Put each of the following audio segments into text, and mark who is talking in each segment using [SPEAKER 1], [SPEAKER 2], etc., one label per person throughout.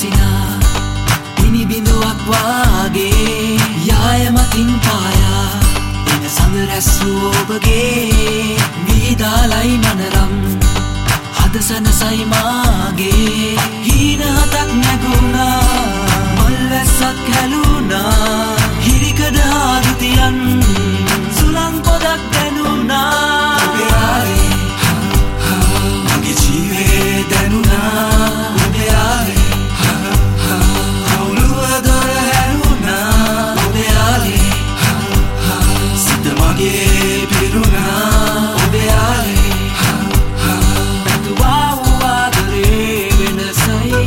[SPEAKER 1] විසිනා මිනි බිඳුවක් වාගේ යායමකින් පායා එන සඳ රැස්සූ ඔබගේ වීදාලයි මනරම් හද සනසයි මාගේ හීන හතක් නැගුණා මල් වැස්සක් හැලුණා හිරිකඩ ආදුතියන් සුළං පොදක් දැනුණා ඔබේ ආරේ මගේ ජීවේ දැනුණා ඔබේ ආරේ කවුළුව දොර හැරුණා ඔබේ ආරේ සිත මගේ පිරුණා ඔබේ ආරේ පැතුවා වූ ආදරේ වෙනසයි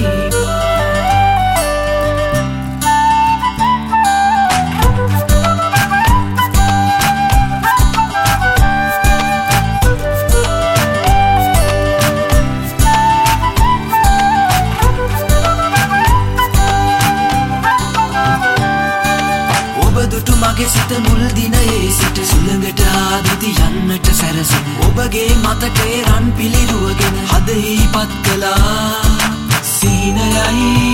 [SPEAKER 1] මගේ සිත මුල් දිනයේ සිට සුළඟට ආදිති යන්නට සැරසෙන ඔබගේ මතකේ රන් පිළිරුවගෙන හදෙහි පත් කළා සීනයයි